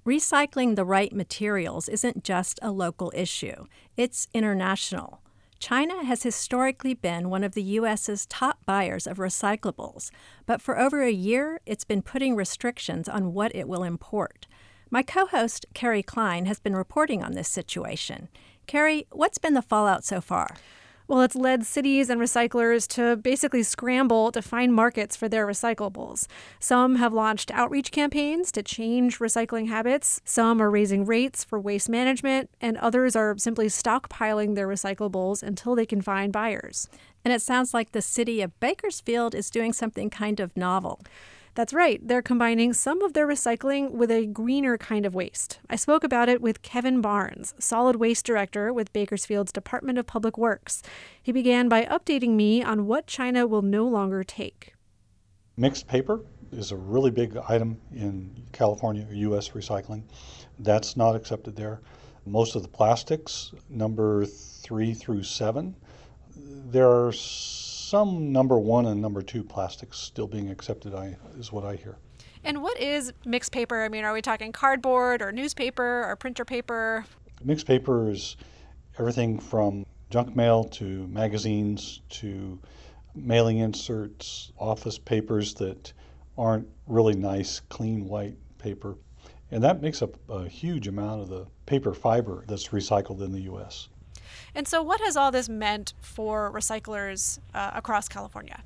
Recycling the right materials isn't just a local issue, it's international. China has historically been one of the U.S.'s top buyers of recyclables, but for over a year, it's been putting restrictions on what it will import. My co-host, Carrie Klein, has been reporting on this situation. Carrie, what's been the fallout so far? Well, it's led cities and recyclers to basically scramble to find markets for their recyclables. Some have launched outreach campaigns to change recycling habits. Some are raising rates for waste management, and others are simply stockpiling their recyclables until they can find buyers. And it sounds like the city of Bakersfield is doing something kind of novel. That's right. They're combining some of their recycling with a greener kind of waste. I spoke about it with Kevin Barnes, solid waste director with Bakersfield's Department of Public Works. He began by updating me on what China will no longer take. Mixed paper is a really big item in California or U.S. recycling. That's not accepted there. Most of the plastics, number 3 through 7, there are some number 1 and number 2 plastics still being accepted, is what I hear. And what is mixed paper? I mean, are we talking cardboard or newspaper or printer paper? Mixed paper is everything from junk mail to magazines to mailing inserts, office papers that aren't really nice, clean white paper. And that makes up a huge amount of the paper fiber that's recycled in the U.S. And so what has all this meant for recyclers across California?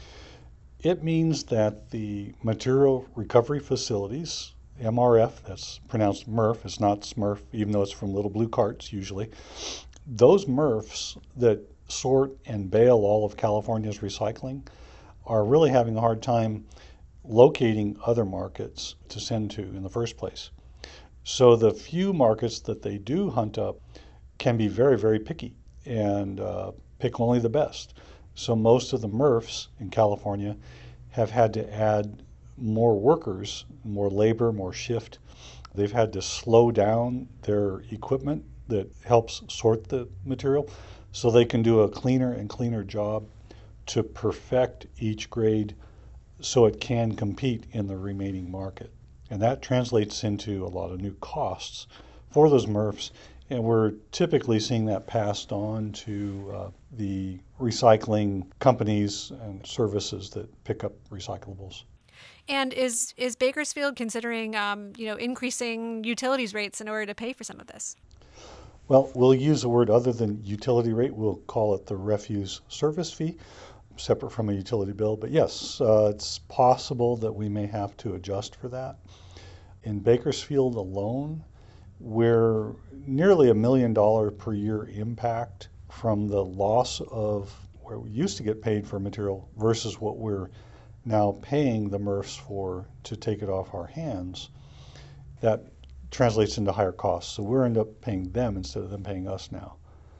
It means that the material recovery facilities, MRF, that's pronounced MRF, it's not Smurf, even though it's from little blue carts usually, those MRFs that sort and bale all of California's recycling are really having a hard time locating other markets to send to in the first place. So the few markets that they do hunt up can be very, very picky and pick only the best. So most of the MRFs in California have had to add more workers, more labor, more shift. They've had to slow down their equipment that helps sort the material so they can do a cleaner and cleaner job to perfect each grade so it can compete in the remaining market. And that translates into a lot of new costs for those MRFs. And we're typically seeing that passed on to the recycling companies and services that pick up recyclables. And is Bakersfield considering, increasing utilities rates in order to pay for some of this? Well, we'll use a word other than utility rate. We'll call it the refuse service fee, separate from a utility bill. But yes, it's possible that we may have to adjust for that. In Bakersfield alone, we're nearly $1 million per year impact from the loss of where we used to get paid for material versus what we're now paying the MRFs for to take it off our hands. That translates into higher costs. So we're end up paying them instead of them paying us now.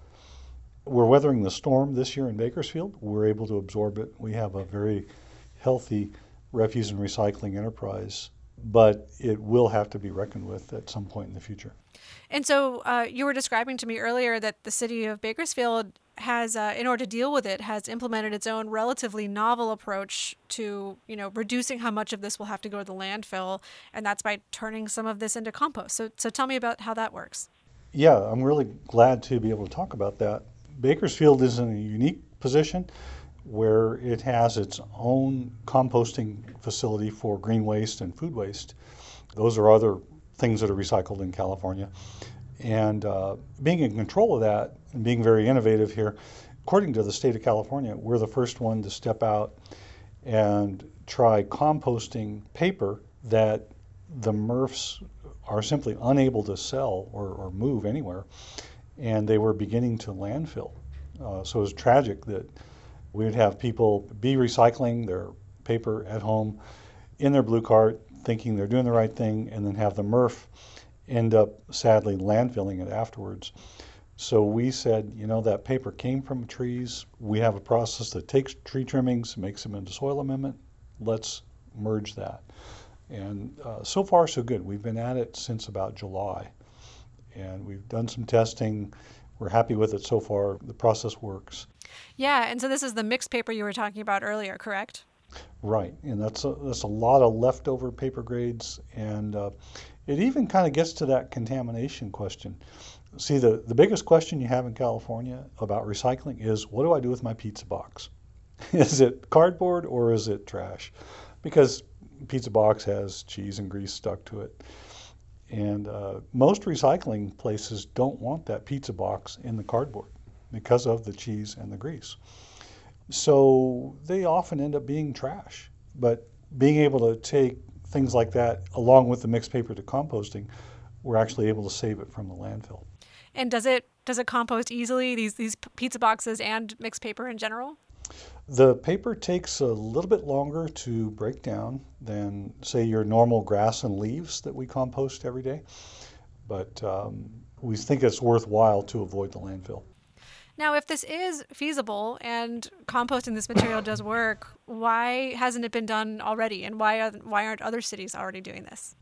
We're weathering the storm this year in Bakersfield. We're able to absorb it. We have a very healthy refuse and recycling enterprise, but it will have to be reckoned with at some point in the future. And so you were describing to me earlier that the city of Bakersfield has, in order to deal with it, has implemented its own relatively novel approach to, reducing how much of this will have to go to the landfill, and that's by turning some of this into compost. So tell me about how that works. Yeah, I'm really glad to be able to talk about that. Bakersfield is in a unique position where it has its own composting facility for green waste and food waste. Those are other things that are recycled in California. And being in control of that and being very innovative here, according to the state of California, we're the first one to step out and try composting paper that the MRFs are simply unable to sell or move anywhere. And they were beginning to landfill. So it was tragic that we would have people be recycling their paper at home in their blue cart, thinking they're doing the right thing, and then have the MRF end up sadly landfilling it afterwards. So we said, that paper came from trees. We have a process that takes tree trimmings, makes them into soil amendment. Let's merge that. And so far, so good. We've been at it since about July. And we've done some testing. We're happy with it so far. The process works. Yeah, and so this is the mixed paper you were talking about earlier, correct? Right, and that's a lot of leftover paper grades, and It even kind of gets to that contamination question. See, the biggest question you have in California about recycling is, what do I do with my pizza box? Is it cardboard or is it trash? Because pizza box has cheese and grease stuck to it. And most recycling places don't want that pizza box in the cardboard because of the cheese and the grease. So they often end up being trash. But being able to take things like that along with the mixed paper to composting, we're actually able to save it from the landfill. And does it compost easily, these pizza boxes and mixed paper in general? The paper takes a little bit longer to break down than, say, your normal grass and leaves that we compost every day. But we think it's worthwhile to avoid the landfill. Now, if this is feasible and composting this material does work, why hasn't it been done already? And why aren't other cities already doing this?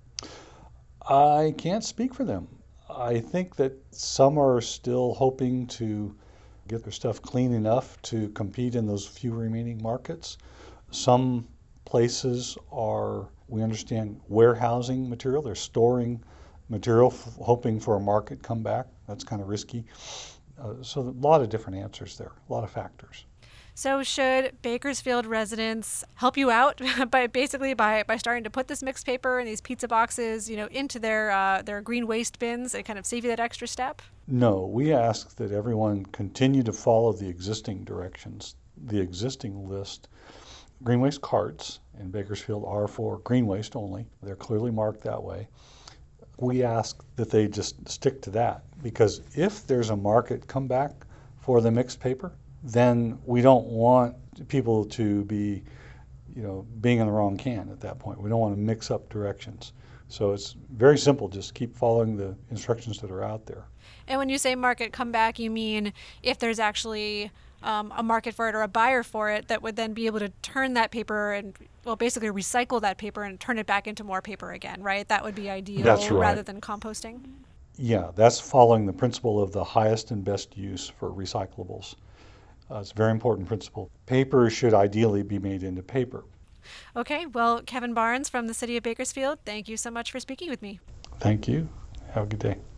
I can't speak for them. I think that some are still hoping to get their stuff clean enough to compete in those few remaining markets. Some places are, we understand, warehousing material. They're storing material, hoping for a market comeback. That's kind of risky. So a lot of different answers there, a lot of factors. So should Bakersfield residents help you out by starting to put this mixed paper and these pizza boxes, into their green waste bins and kind of save you that extra step? No, we ask that everyone continue to follow the existing directions, the existing list. Green waste carts in Bakersfield are for green waste only. They're clearly marked that way. We ask that they just stick to that, because if there's a market comeback for the mixed paper, then we don't want people to be, being in the wrong can at that point. We don't want to mix up directions. So it's very simple. Just keep following the instructions that are out there. And when you say market comeback, you mean if there's actually a market for it or a buyer for it that would then be able to turn that paper and, basically recycle that paper and turn it back into more paper again, right? That would be ideal. That's right. Rather than composting? Yeah, that's following the principle of the highest and best use for recyclables. It's a very important principle. Paper should ideally be made into paper. Okay, well, Kevin Barnes from the City of Bakersfield, thank you so much for speaking with me. Thank you. Have a good day.